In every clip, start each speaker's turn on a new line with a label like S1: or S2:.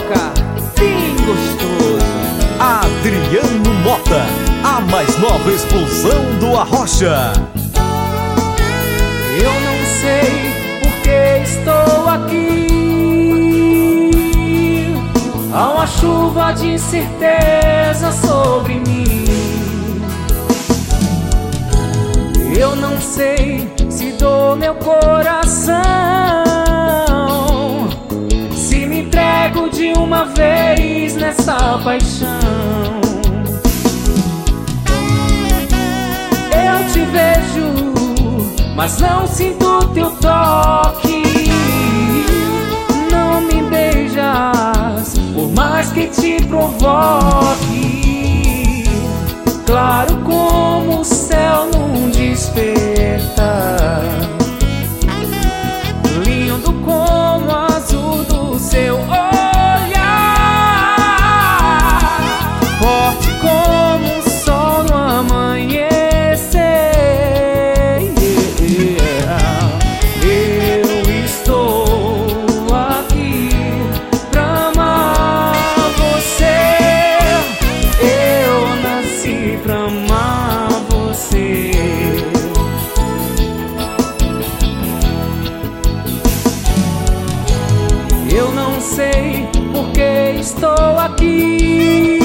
S1: toca bem gostoso.
S2: Adriano Mota, a mais nova explosão do Arrocha.
S1: Eu não sei por que estou aqui. Há uma chuva de incerteza sobre mim. Eu não sei se dou meu coração, se me entrego de uma vez nessa paixão. Eu te vejo, mas não sinto teu toque. Não me beijas, por mais que te provoque. Claro como o céu num despertar, lindo como o azul do seu olhar, forte como o sol no amanhecer. Eu estou aqui pra amar você. Eu nasci pra amar você. Eu não sei por que estou aqui.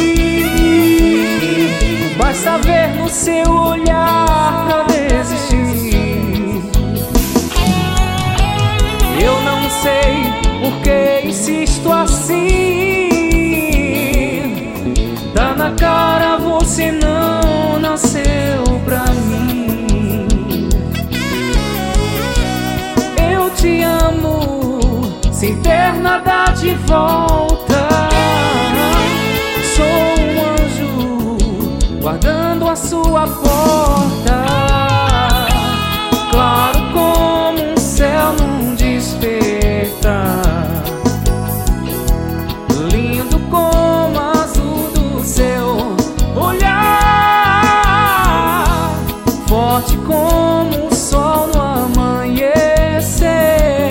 S1: Basta ver no seu olhar pra desistir. Eu não sei por que insisto assim. Dá na cara, você não nasceu pra mim. Eu te amo sem ter nada de volta. Sou um anjo guardando a sua porta. Claro como um céu num despertar, lindo como o azul do seu olhar, forte como o sol no amanhecer.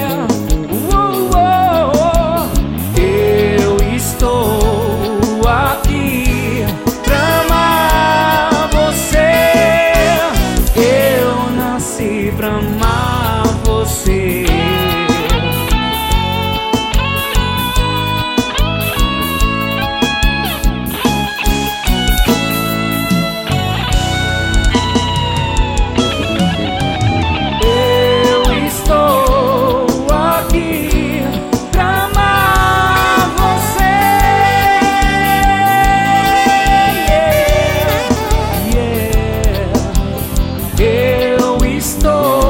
S1: Eu estou aqui pra amar você. Eu nasci pra amar você. Eu estou aqui pra amar você. Eu estou